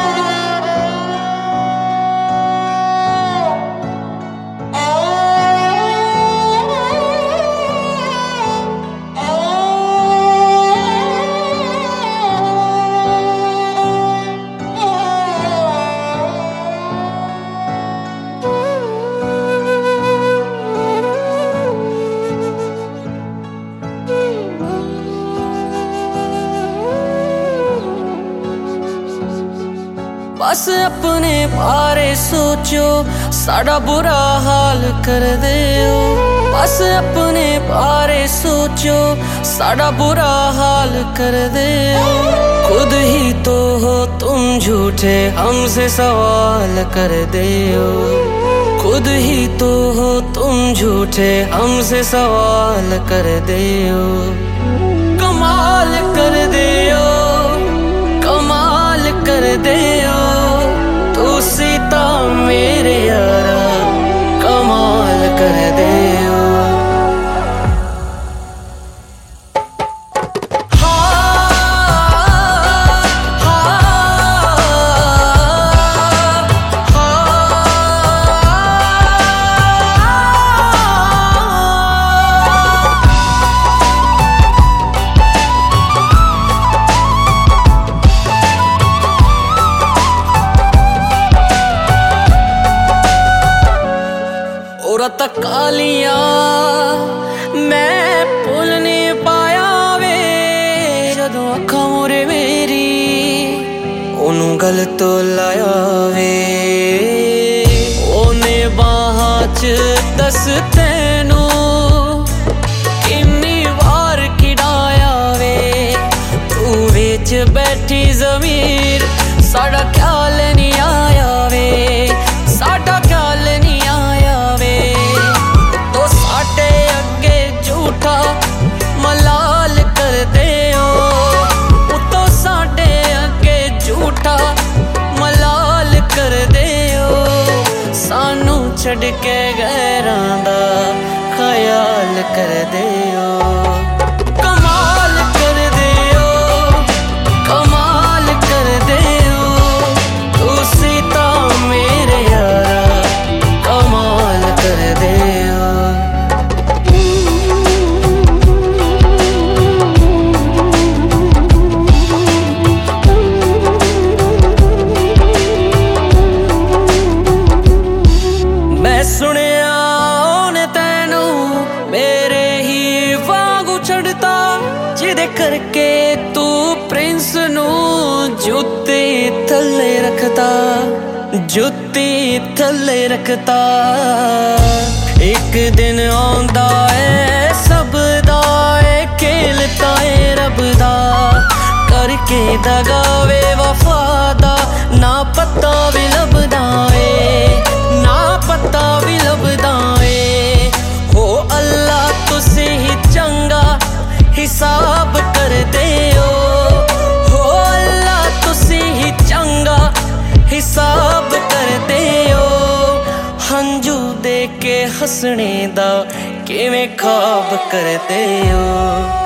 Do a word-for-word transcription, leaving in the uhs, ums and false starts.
बस अपने बारे सोचो, साड़ा बुरा हाल कर दे हो। बस अपने बारे सोचो, साड़ा बुरा हाल कर दे हो। खुद ही तो हो तुम झूठे, हमसे सवाल कर दे हो। खुद ही तो हो तुम झूठे, हमसे सवाल कर दे हो। कमाल कर दे हो, कमाल कर दे हो। तू सीता मेरे यारा, कमाल कर दे हो। औरत कालियां मैं भुल नहीं पाया वे, जदों अखां मुरे मेरी ओनू गल तो लाया वे। ओने बाहां च दस तैनू किन्नी वार खिडाया वे। तू विच बैठी ज़मीर, साड़ा ख्याल नहीं आया वे, साड़ा ख्याल नहीं आया वे। तो साडे अगे झूठा मलाल कर दे हो, उतो साडे अगे झूठा मलाल कर दे हो। सानू छड़ के गैरां दा ख्याल कर दे हो। कमाल कर दे हो, कमाल कर दे हो। तू सीता मेरे यारा, कमाल कर दे हो। मैं सुनिया ओने तैनू मेरे ही वांगू छड़ता, जिदे करके तू प्रिंस नू जुत्ती थल्ले रखता, जुत्ती थल्ले रखता। एक दिन आंदा है सब दा ए खेलता है रब दा, करके दगावे वफादा ना पता भी लभदा ए, ना पता भी लभदा ए। हो अल्लाह तुसी ही चंगा हिसाब कर दे हो, हो अल्लाह तुसी ही चंगा हिसाब कर दे हो। हंजू दे के हसने दा किवें ख्वाब कर दे हो।